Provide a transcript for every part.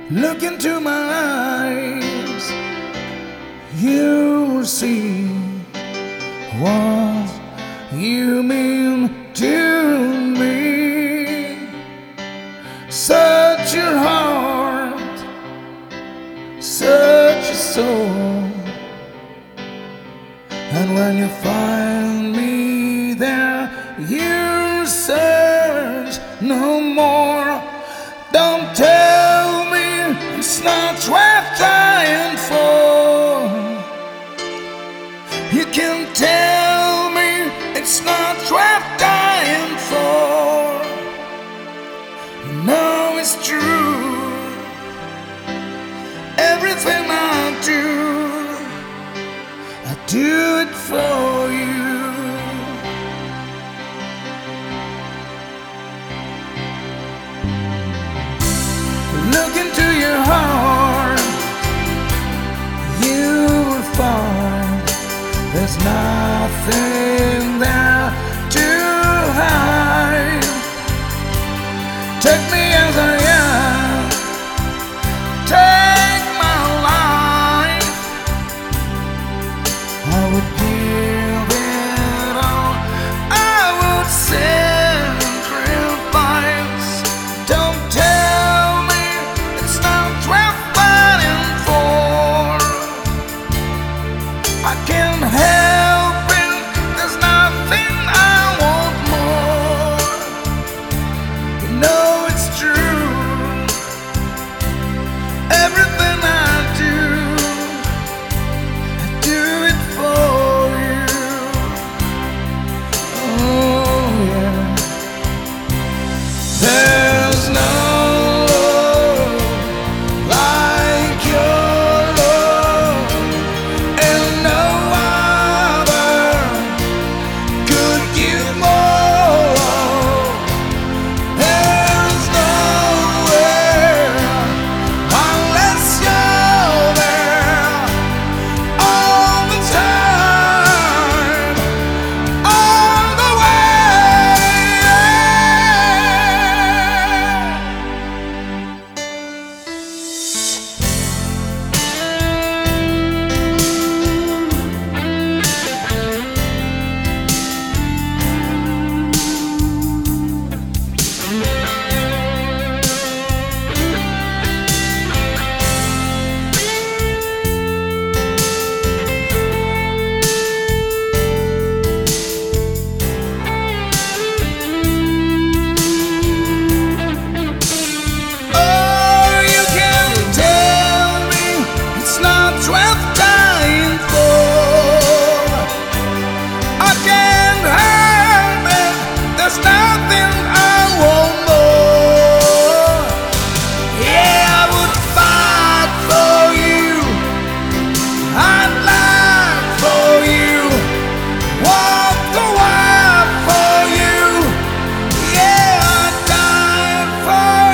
Look into my eyes, you'll see what you mean to me. Search your heart, search your soul, and when you find me there, you search no more. Don't tell me it's not worth dying for. You can tell me it's not worth dying for. You know it's true. Everything I do it for you. Look into your heart, you will find there's nothing there to hide. Take me as I am, take my life. I would give it all, I would sacrifice. Don't tell me it's not worth fighting for. I can't help it, there's nothing I want more. You know it's true. Everything I do it for you. Oh yeah. There's no love like your love, and no other could give more. There's nowhere unless you're there all the time, all the oh, you can tell me it's not worth dying for. I can't help it, there's nothing I want more. Yeah, I would fight for you, I'd lie for you, walk the world for you. Yeah, I'd die for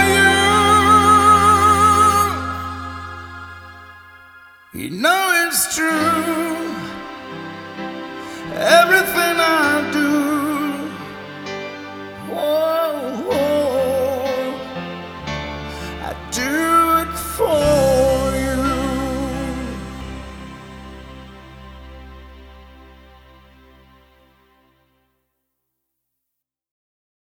you. You know it's true. Everything I do, oh, I do it for